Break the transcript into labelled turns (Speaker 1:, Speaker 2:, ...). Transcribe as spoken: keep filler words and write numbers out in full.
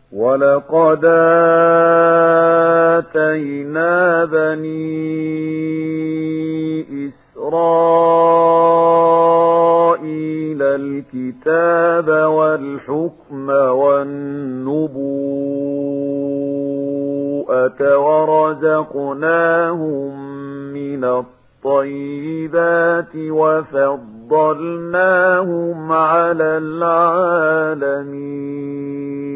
Speaker 1: ولقد آتينا بني إسرائيل الكتاب والحكم والنبوءة ورزقناهم من الطيبات وفضلناهم على العالمين